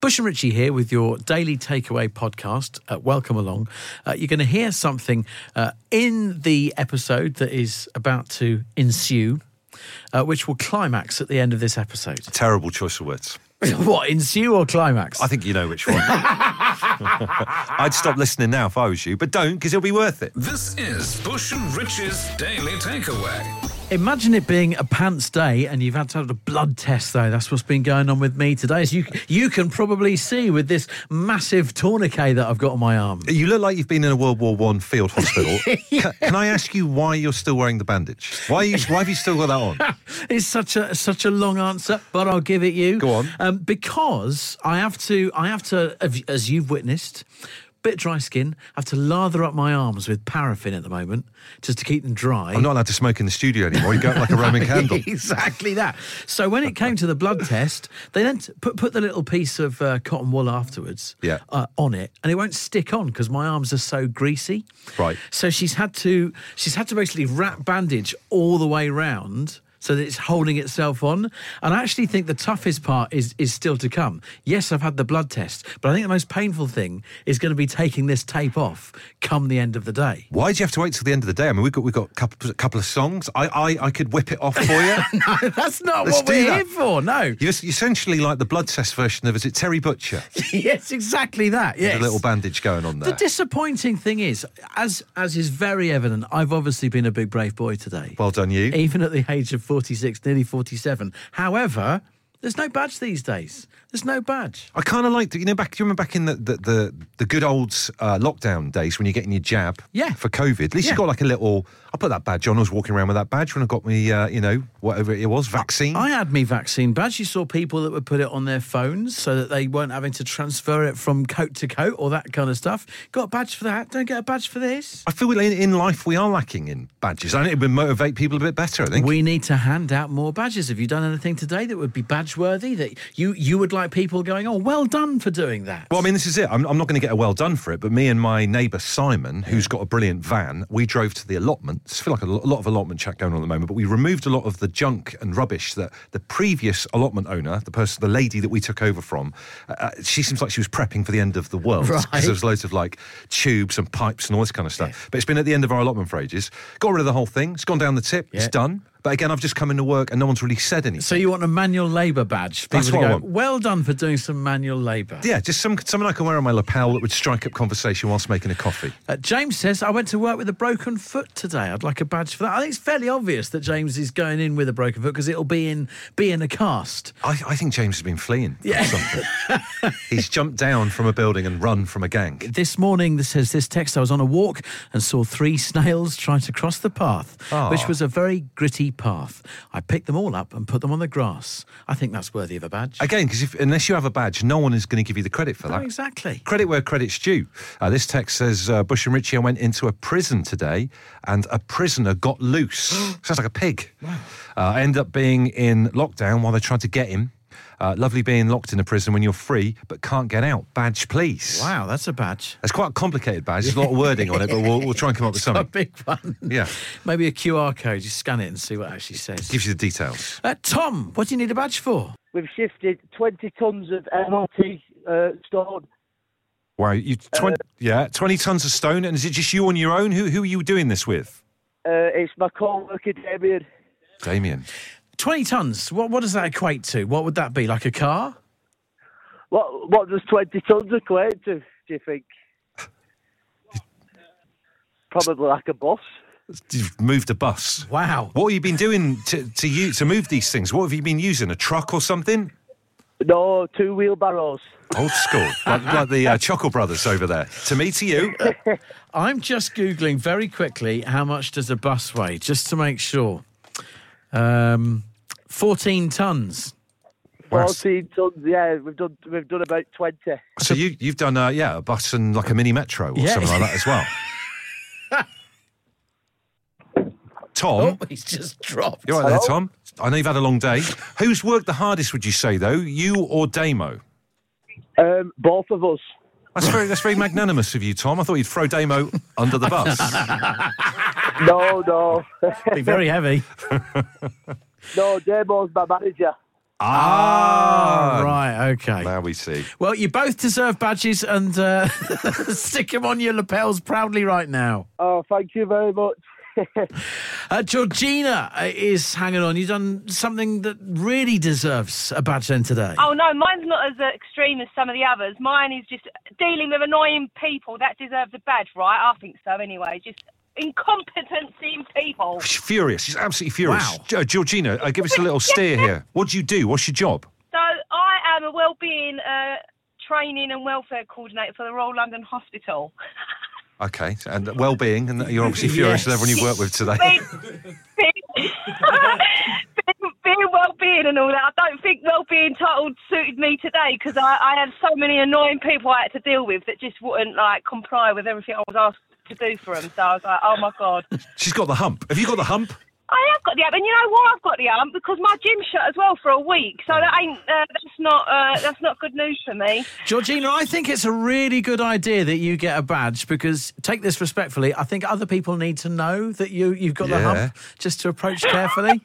Bush and Richie here with your daily takeaway podcast. Welcome along. You're going to hear something in the episode that is about to ensue, which will climax at the end of this episode. Terrible choice of words. What, ensue or climax? I think you know which one. I'd stop listening now if I was you, but don't, because it'll be worth it. This is Bush and Rich's Daily Takeaway. Imagine it being a pants day and you've had to have a blood test, though. That's what's been going on with me today. As you can probably see with this massive tourniquet that I've got on my arm. You look like you've been in a World War I field hospital. Can I ask you why you're still wearing the bandage? Why have you still got that on? It's such a long answer, but I'll give it you. Go on. Because I have to, as you've witnessed, bit dry skin, I have to lather up my arms with paraffin at the moment just to keep them dry. I'm not allowed to smoke in the studio anymore. You go up like a Roman candle. Exactly that. So when it came to the blood test, they then put the little piece of cotton wool afterwards on it, and it won't stick on because my arms are so greasy. Right. So she's had to basically wrap bandage all the way round so that it's holding itself on. And I actually think the toughest part is still to come. Yes, I've had the blood test, but I think the most painful thing is going to be taking this tape off come the end of the day. Why do you have to wait till the end of the day? I mean, we've got a couple of songs. I could whip it off for you. No, that's not what we're here for, no. You're essentially like the blood test version of, is it Terry Butcher? Yes, exactly that, yes. With a little bandage going on there. The disappointing thing is, as is very evident, I've obviously been a big brave boy today. Well done, you. Even at the age of 46, nearly 47. However, there's no badge these days. There's no badge. I kind of like, do you remember back in the good old lockdown days when you're getting your jab for COVID? At least you got like a little, I put that badge on. I was walking around with that badge when I got me, whatever it was, vaccine. I had me vaccine badge. You saw people that would put it on their phones so that they weren't having to transfer it from coat to coat or that kind of stuff. Got a badge for that. Don't get a badge for this. I feel in life we are lacking in badges. I think it would motivate people a bit better, I think. We need to hand out more badges. Have you done anything today that would be badge-worthy, that you would like people going, oh, well done for doing that? Well, I mean, this is it. I'm not going to get a well done for it, but me and my neighbour Simon, who's got a brilliant van, we drove to the allotments. I feel like a lot of allotment chat going on at the moment, but we removed a lot of the junk and rubbish that the previous allotment owner, the lady that we took over from, she seems like she was prepping for the end of the world. Right. Because there was loads of like tubes and pipes and all this kind of stuff. Yeah. But it's been at the end of our allotment for ages. Got rid of the whole thing. It's gone down the tip. Yeah. It's done. But again, I've just come into work and no one's really said anything. So you want a manual labour badge? That's what I want. Well done for doing some manual labour. Yeah, just something I can wear on my lapel that would strike up conversation whilst making a coffee. James says, I went to work with a broken foot today. I'd like a badge for that. I think it's fairly obvious that James is going in with a broken foot because it'll be in a cast. I think James has been fleeing from something. He's jumped down from a building and run from a gang. This morning, says this text, I was on a walk and saw 3 snails trying to cross the path, which was a very gritty path. I picked them all up and put them on the grass. I think that's worthy of a badge. Again, because unless you have a badge, no one is going to give you the credit for that. No, exactly. Credit where credit's due. This text says, Bush and Richie, I went into a prison today and a prisoner got loose. Sounds like a pig. Wow. I ended up being in lockdown while they tried to get him. Lovely being locked in a prison when you're free but can't get out. Badge, please. Wow, that's a badge. It's quite a complicated badge. There's a lot of wording on it, but we'll try and come up with something. A big one. Yeah. Maybe a QR code. You scan it and see what it actually says. Gives you the details. Tom, what do you need a badge for? We've shifted 20 tonnes of MRT stone. Wow, 20 tons of stone. And is it just you on your own? Who are you doing this with? It's my co-worker, Damien. 20 tonnes, what does that equate to? What would that be, like a car? What does 20 tonnes equate to, do you think? Probably like a bus. You've moved a bus. Wow. What have you been doing to move these things? What have you been using, a truck or something? No, 2 wheelbarrows. Old school, like the Chuckle Brothers over there. To me, to you. I'm just Googling very quickly how much does a bus weigh, just to make sure. 14 tonnes. 14 tonnes, yeah. We've done about 20. So you've done a bus and like a mini metro or something like that as well. Tom, oh, he's just dropped. You all right there, Tom? I know you've had a long day. Who's worked the hardest, would you say, though? You or Damo? Both of us. That's very magnanimous of you, Tom. I thought you'd throw Damo under the bus. No. Be very heavy. No, Damo's my manager. Right, okay. Now we see. Well, you both deserve badges and stick them on your lapels proudly right now. Oh, thank you very much. Georgina is hanging on. You've done something that really deserves a badge then today. Oh, no, mine's not as extreme as some of the others. Mine is just dealing with annoying people. That deserves a badge, right? I think so, anyway. Just incompetency in people. She's furious. She's absolutely furious. Wow. Georgina, give us a little steer here. What do you do? What's your job? So I am a wellbeing training and welfare coordinator for the Royal London Hospital. Okay, and well-being, and you're obviously furious with everyone you've worked with today. Being well-being and all that, I don't think well-being title suited me today because I had so many annoying people I had to deal with that just wouldn't comply with everything I was asked to do for them. So I was like, oh my God. She's got the hump. Have you got the hump? I have got the hump, and you know why I've got the hump? Because my gym shut as well for a week, so that ain't that's not good news for me. Georgina, I think it's a really good idea that you get a badge because, take this respectfully, I think other people need to know that you've got the hump just to approach carefully.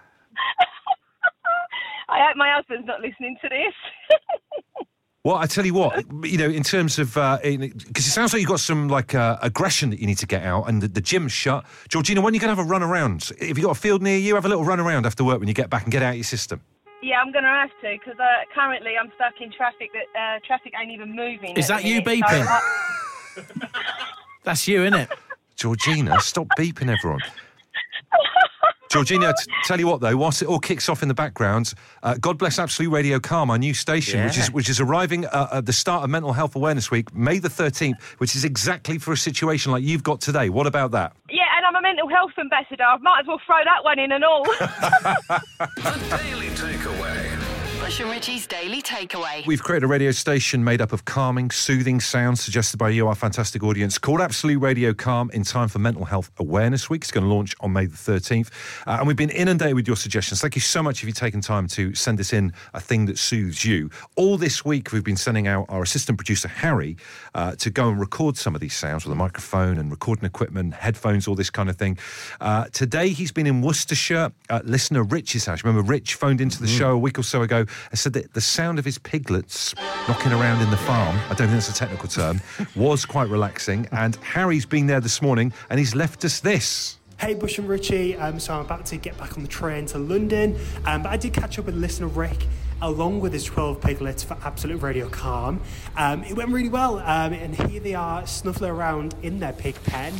I hope my husband's not listening to this. Well, I tell you what, in terms of, because it sounds like you've got some aggression that you need to get out, and the gym's shut. Georgina, when are you going to have a run around? If you've got a field near you, have a little run around after work when you get back and get out your system. Yeah, I'm going to have to because currently I'm stuck in traffic that traffic ain't even moving. Is that you beeping? So that's you, isn't it? Georgina, stop beeping everyone. Georgina, tell you what though, whilst it all kicks off in the background, God bless Absolute Radio Calm, our new station, which is arriving at the start of Mental Health Awareness Week, May the 13th, which is exactly for a situation like you've got today. What about that? Yeah, and I'm a mental health ambassador. I might as well throw that one in and all. The Daily Takeaway. Bush and Richie's Daily Takeaway. We've created a radio station made up of calming, soothing sounds suggested by you, our fantastic audience, called Absolute Radio Calm in time for Mental Health Awareness Week. It's going to launch on May the 13th. And we've been inundated with your suggestions. Thank you so much if you've taken time to send us in a thing that soothes you. All this week, we've been sending out our assistant producer, Harry, to go and record some of these sounds with a microphone and recording equipment, headphones, all this kind of thing. Today, he's been in Worcestershire at listener Rich's house. Remember, Rich phoned into the show a week or so ago and said that the sound of his piglets knocking around in the farm, I don't think that's a technical term, was quite relaxing. And Harry's been there this morning and he's left us this. Hey Bush and Richie, so I'm about to get back on the train to London, but I did catch up with listener Rick along with his 12 piglets for Absolute Radio Calm. It went really well, and here they are snuffling around in their pig pen.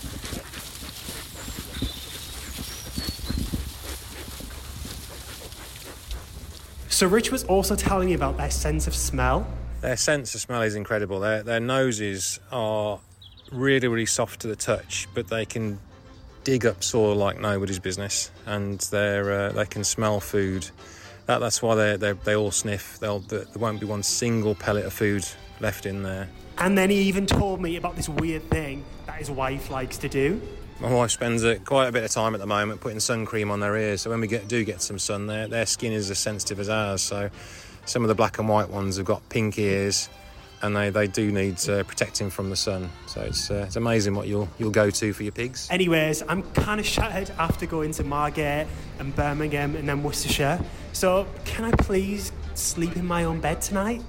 So Rich was also telling me about their sense of smell. Their sense of smell is incredible. Their noses are really, really soft to the touch, but they can dig up soil like nobody's business, and they can smell food. That's why they all sniff. There won't be one single pellet of food left in there. And then he even told me about this weird thing that his wife likes to do. My wife spends quite a bit of time at the moment putting sun cream on their ears, so when we do get some sun, their skin is as sensitive as ours. So some of the black and white ones have got pink ears, and they do need protecting from the sun. So it's amazing what you'll go to for your pigs. Anyways, I'm kind of shattered after going to Margate and Birmingham and then Worcestershire. So can I please sleep in my own bed tonight?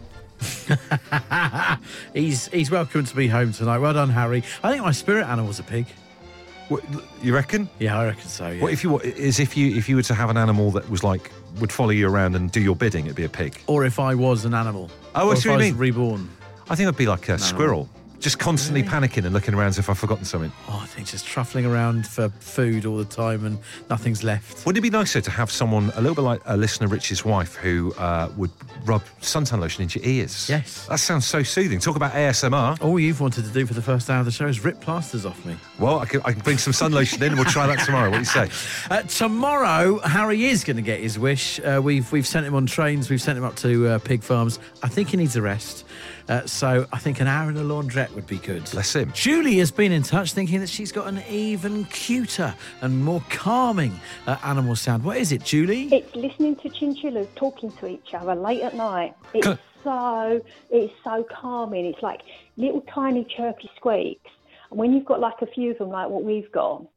He's welcome to be home tonight. Well done, Harry. I think my spirit animal's a pig. What, you reckon? Yeah, I reckon so. Yeah. What if you were to have an animal that was would follow you around and do your bidding? It'd be a pig. Or if I was an animal. Oh, I see what you mean. Reborn. I think it'd be like a squirrel, just constantly panicking and looking around as if I've forgotten something. Oh, I think just truffling around for food all the time and nothing's left. Wouldn't it be nicer to have someone a little bit like a listener Rich's wife who would rub suntan lotion into your ears? Yes. That sounds so soothing. Talk about ASMR. All you've wanted to do for the first hour of the show is rip plasters off me. Well, I can bring some sun lotion in and we'll try that tomorrow. What do you say? Tomorrow, Harry is going to get his wish. We've sent him on trains. We've sent him up to pig farms. I think he needs a rest. So I think an hour in a laundrette would be good. Bless him. Julie has been in touch thinking that she's got an even cuter and more calming animal sound. What is it, Julie? It's listening to chinchillas talking to each other late at night. It's so calming. It's like little tiny chirpy squeaks. And when you've got like a few of them like what we've got,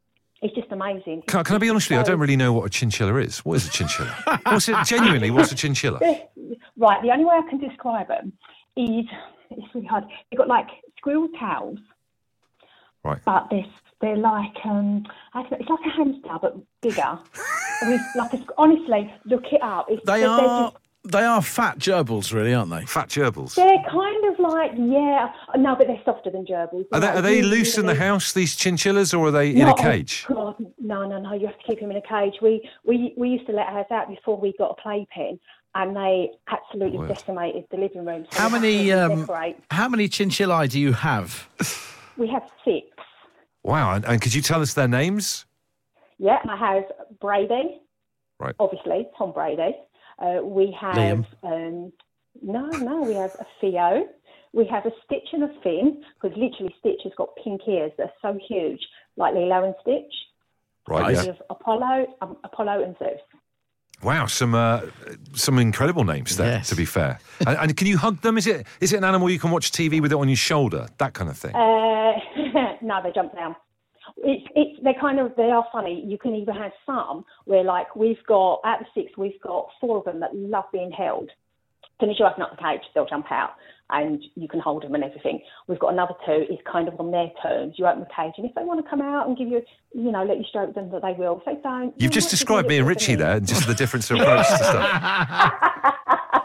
It's just amazing. Can I be honest with you? I don't really know what a chinchilla is. What is a chinchilla? What's a chinchilla? Right, the only way I can describe them is, it's really hard. They've got like squirrel tails. Right. But they're like, I don't know, it's like a hamster, but bigger. Honestly, look it up. They are fat gerbils, really, aren't they? Fat gerbils. They're kind of like, no, but they're softer than gerbils. Are they loose in the house, these chinchillas, or are they in a cage? Oh, God, no, you have to keep them in a cage. We used to let ours out before we got a playpen, and they absolutely decimated the living room. So how many chinchillae do you have? We have 6. Wow, and could you tell us their names? Yeah, I have Brady. Right. Obviously, Tom Brady. We have Liam. We have a Theo. We have a Stitch and a Finn, because literally Stitch has got pink ears that are so huge, like Lilo and Stitch. Right. We Yeah. have Apollo and Zeus. Wow, some incredible names there. Yes. To be fair, and can you hug them? Is it an animal you can watch TV with it on your shoulder? That kind of thing. No, they jump down. They are funny. You can even have some where, like, we've got, out of the 6, we've got 4 of them that love being held. As soon as you open up the cage, they'll jump out and you can hold them and everything. We've got another 2, it's kind of on their terms. You open the cage, and if they want to come out and give you, let you stroke them, that they will. If they don't... You've just described me and Richie there, and just the difference of approach to stuff.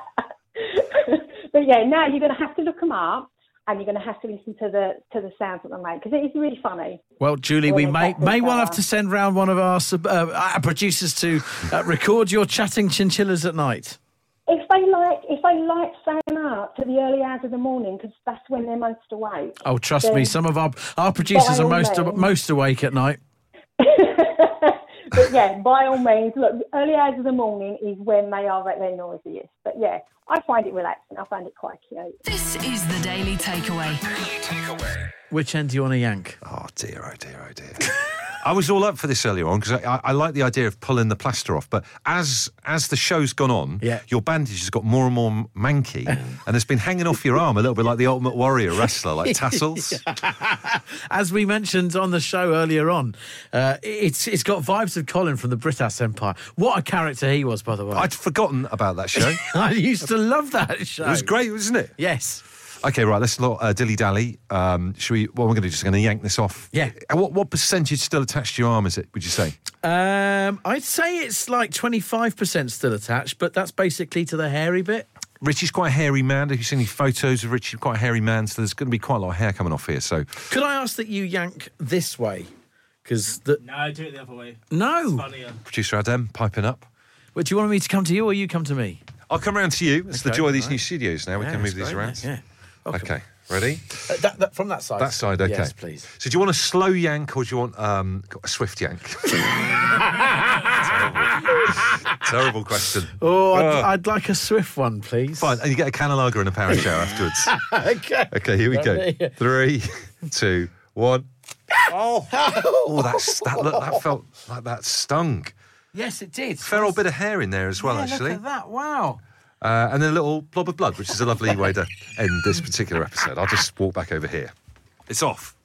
But yeah, now you're going to have to look them up. And you're going to have to listen to the sounds that they make, because it is really funny. Well, Julie, we may well have to send round one of our producers to record your chatting chinchillas at night. If they like staying up to the early hours of the morning, because that's when they're most awake. Oh, trust me, some of our producers are most awake at night. But yeah, by all means, look, early hours of the morning is when they are at their noisiest. But yeah, I find it relaxing. I find it quite cute. This is the Daily Takeaway. Daily Takeaway. Which end do you want to yank? Oh dear, oh dear, oh dear. I was all up for this earlier on because I like the idea of pulling the plaster off. But as the show's gone on, your bandage has got more and more manky, and it's been hanging off your arm a little bit like the Ultimate Warrior wrestler, like tassels. As we mentioned on the show earlier on, it's got vibes of Colin from the Britas Empire. What a character he was, by the way. I'd forgotten about that show. I used to love that show. It was great, wasn't it? Yes. Okay, right, let's not dilly-dally. What we're going to do is yank this off. Yeah. What percentage still attached to your arm is it, would you say? I'd say it's like 25% still attached, but that's basically to the hairy bit. Richie's quite a hairy man. Have you seen any photos of Richie? Quite a hairy man, so there's going to be quite a lot of hair coming off here. So, could I ask that you yank this way? No, do it the other way. No. It's funnier. Producer Adam, piping up. Well, do you want me to come to you or you come to me? I'll come round to you. It's the Okay, joy of these right. new studios now. We can move these around. Yeah. Okay, ready? From that side. That side, okay. Yes, please. So do you want a slow yank or do you want a swift yank? Terrible question. Oh, I'd like a swift one, please. Fine, and you get a can of lager and a power shower afterwards. Okay. Okay, here we go. 3, 2, 1. Oh, that felt like that stung. Yes, it did. Fair old bit of hair in there as well, actually. Look at that, wow. And then a little blob of blood, which is a lovely way to end this particular episode. I'll just walk back over here. It's off.